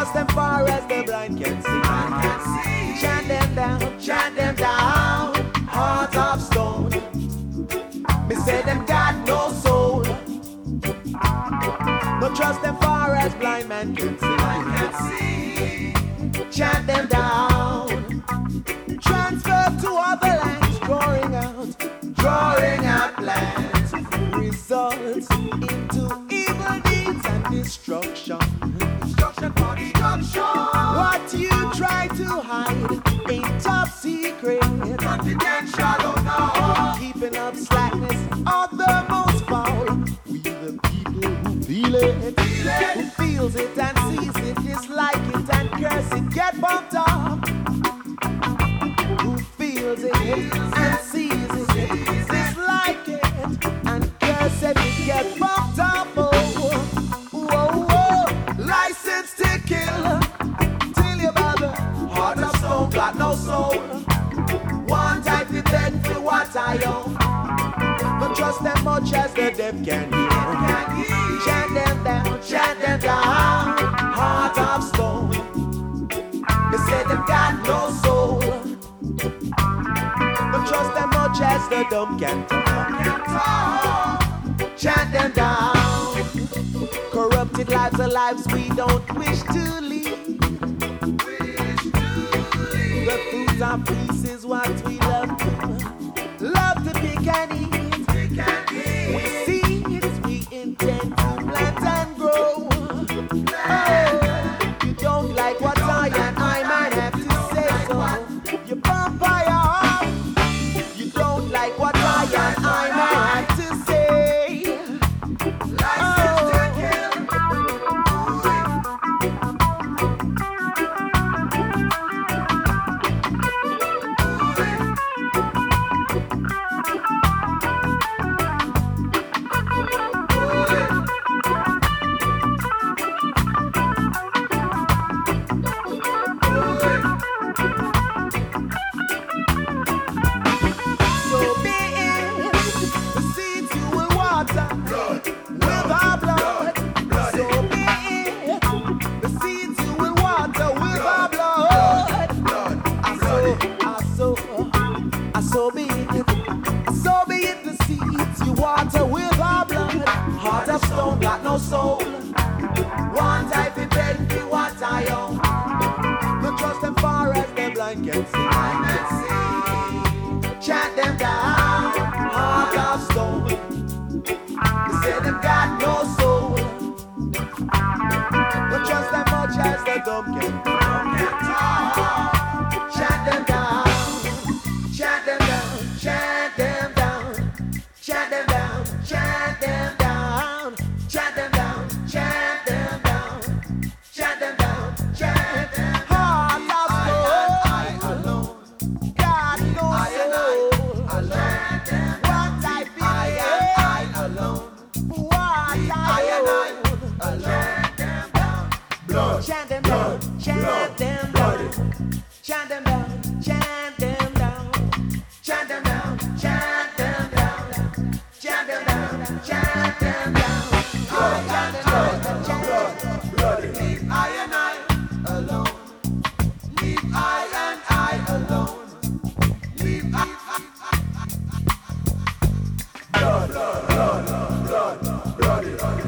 trust them far as the blind can see. Chant them down, hearts of stone. Me say them got no soul. No trust them far as blind man can see. Chant them down. Transfer to other lands, drawing out plans. Results into evil deeds and destruction. Destruction for destruction. What you try to hide ain't top secret. Confidential, oh no. Keeping up slackness of the most foul. We the people who feel it, who feels it and sees it, dislike it and curse it, get bumped up. Who feels it and sees it, dislike it and curse it, get bumped up. License to kill, till your mother, heart of stone, got no soul. One type to beg for what I own. Don't trust them much as the deaf can hear. Chant them down, heart of stone. They say they've got no soul. Don't trust them much as the dumb can talk. Chant them down. Corrupted lives are lives we don't wish to lead. The fruit of peace is what we love to pick and eat. We seeds we intend to plant and grow. Oh, you don't like what I might have to say so. You vampire heart. You don't like what I might have to say. Got no soul. One type of bed for what I own. Don't trust them far as the blind can see. Chant them down, heart of stone. They say they've got no soul. Don't trust them much as the dumb can talk. Chant them down, chant them down, chant them down, chant them down, chant them down. Chant them down, chant them down, chant them down, chant them down. Heart of stone, I alone, God knows soul. What I feel, I alone. What I alone, chant them down, blood, chant them down, chant them down, chant them down, chant them down, chant them down, chant them down, chant them down, chant them down. Leave I and I alone. Leave I and I alone. Leave I. Blood, blood, blood, blood, bloody, bloody.